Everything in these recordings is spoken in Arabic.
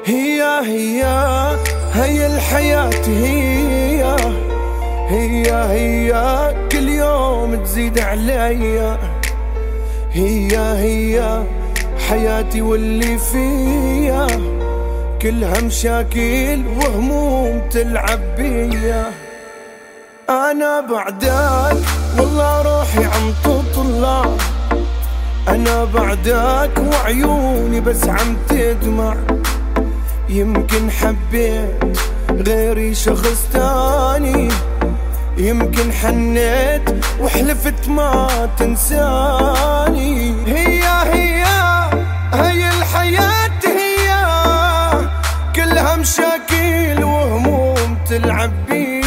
هي الحياة هي كل يوم تزيد عليا. هي حياتي واللي فيها كلها مشاكل وهموم تلعب بيا. أنا بعدك والله روحي عم تطلع، أنا بعدك وعيوني بس عم تدمع. يمكن حبيت غيري شخص تاني، يمكن حنيت وحلفت ما تنساني. هي الحياة كلها مشاكل وهموم تلعب بي.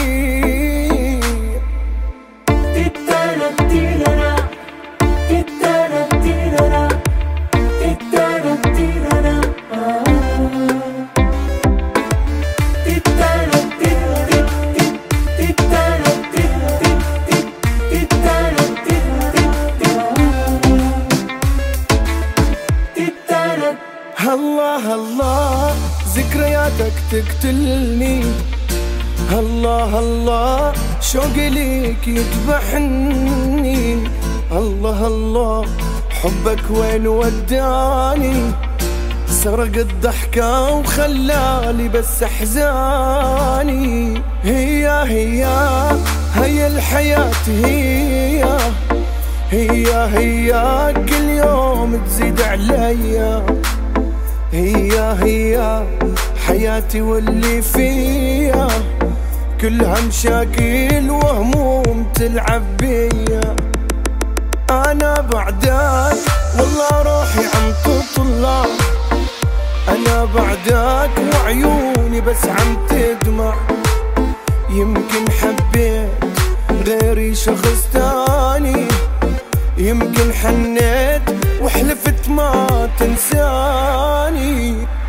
الله ذكرياتك تقتلني، الله شوقي ليك يذبحني. الله حبك وين وداني، سرق الضحكة وخلالي بس احزاني. هي الحياة هي كل يوم تزيد عليا. هي حياتي واللي فيها كلها مشاكل وهموم تلعب بيا. أنا بعدك والله روحي عم تطلع، أنا بعدك وعيوني بس عم تدمع. يمكن حبيت غيري شخص تاني، يمكن حنيت وحلفت ما تنساني.